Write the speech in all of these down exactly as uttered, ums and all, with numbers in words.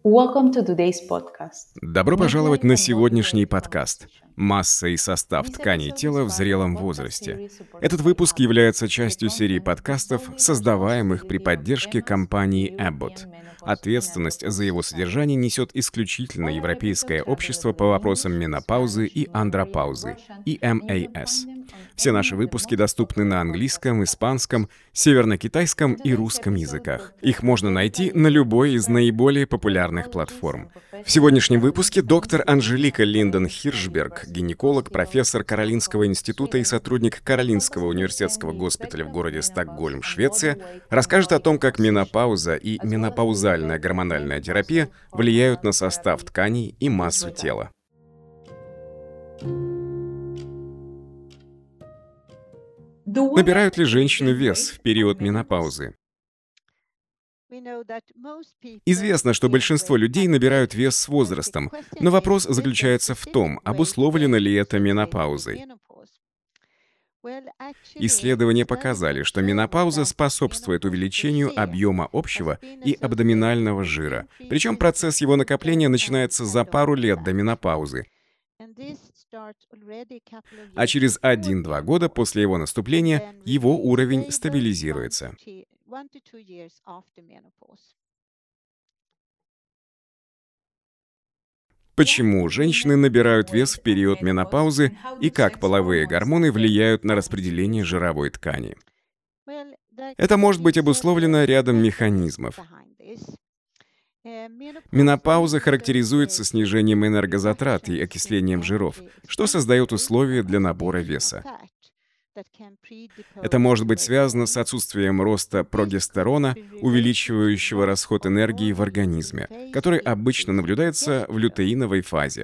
Welcome to today's podcast. Добро пожаловать на сегодняшний подкаст «Масса и состав тканей тела в зрелом возрасте». Этот выпуск является частью серии подкастов, создаваемых при поддержке компании Abbott. Ответственность за его содержание несет исключительно Европейское общество по вопросам менопаузы и андропаузы, и эм эй эс. Все наши выпуски доступны на английском, испанском, северно-китайском и русском языках. Их можно найти на любой из наиболее популярных платформ. В сегодняшнем выпуске доктор Анжелика Линден Хиршберг, гинеколог, профессор Каролинского института и сотрудник Каролинского университетского госпиталя в городе Стокгольм, Швеция, расскажет о том, как менопауза и менопаузальная гормональная терапия влияют на состав тканей и массу тела. Набирают ли женщины вес в период менопаузы? Известно, что большинство людей набирают вес с возрастом, но вопрос заключается в том, обусловлено ли это менопаузой. Исследования показали, что менопауза способствует увеличению объема общего и абдоминального жира, причем процесс его накопления начинается за пару лет до менопаузы, а через один-два года после его наступления его уровень стабилизируется. Почему женщины набирают вес в период менопаузы и как половые гормоны влияют на распределение жировой ткани? Это может быть обусловлено рядом механизмов. Менопауза характеризуется снижением энергозатрат и окислением жиров, что создает условия для набора веса. Это может быть связано с отсутствием роста прогестерона, увеличивающего расход энергии в организме, который обычно наблюдается в лютеиновой фазе.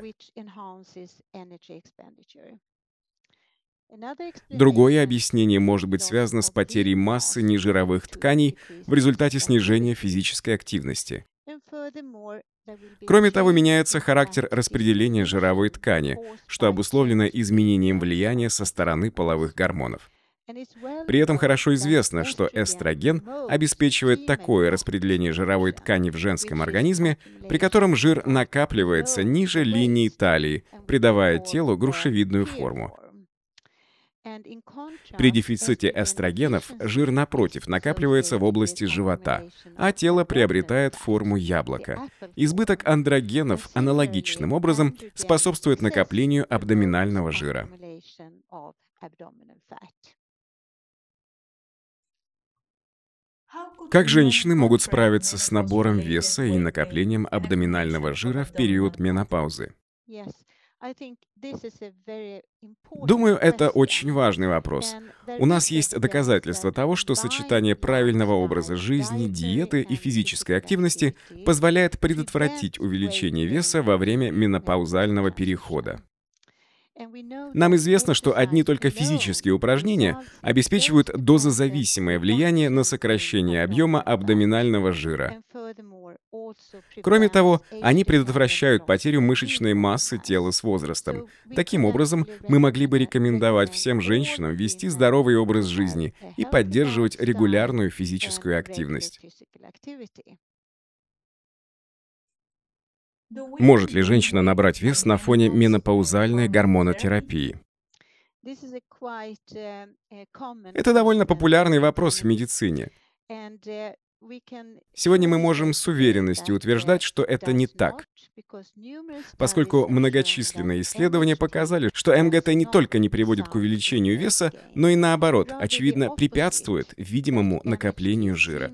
Другое объяснение может быть связано с потерей массы нежировых тканей в результате снижения физической активности. Кроме того, меняется характер распределения жировой ткани, что обусловлено изменением влияния со стороны половых гормонов. При этом хорошо известно, что эстроген обеспечивает такое распределение жировой ткани в женском организме, при котором жир накапливается ниже линии талии, придавая телу грушевидную форму. При дефиците эстрогенов жир, напротив, накапливается в области живота, а тело приобретает форму яблока. Избыток андрогенов аналогичным образом способствует накоплению абдоминального жира. Как женщины могут справиться с набором веса и накоплением абдоминального жира в период менопаузы? Думаю, это очень важный вопрос. У нас есть доказательства того, что сочетание правильного образа жизни, диеты и физической активности позволяет предотвратить увеличение веса во время менопаузального перехода. Нам известно, что одни только физические упражнения обеспечивают дозозависимое влияние на сокращение объема абдоминального жира. Кроме того, они предотвращают потерю мышечной массы тела с возрастом. Таким образом, мы могли бы рекомендовать всем женщинам вести здоровый образ жизни и поддерживать регулярную физическую активность. Может ли женщина набрать вес на фоне менопаузальной гормонотерапии? Это довольно популярный вопрос в медицине. Сегодня мы можем с уверенностью утверждать, что это не так, поскольку многочисленные исследования показали, что эм гэ тэ не только не приводит к увеличению веса, но и наоборот, очевидно, препятствует видимому накоплению жира.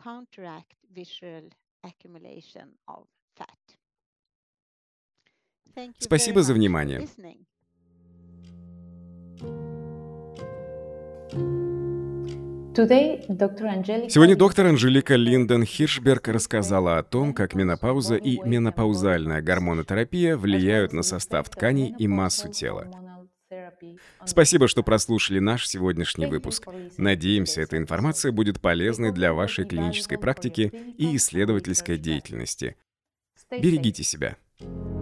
Спасибо за внимание. Сегодня доктор Анжелика Линден Хиршберг рассказала о том, как менопауза и менопаузальная гормонотерапия влияют на состав тканей и массу тела. Спасибо, что прослушали наш сегодняшний выпуск. Надеемся, эта информация будет полезной для вашей клинической практики и исследовательской деятельности. Берегите себя.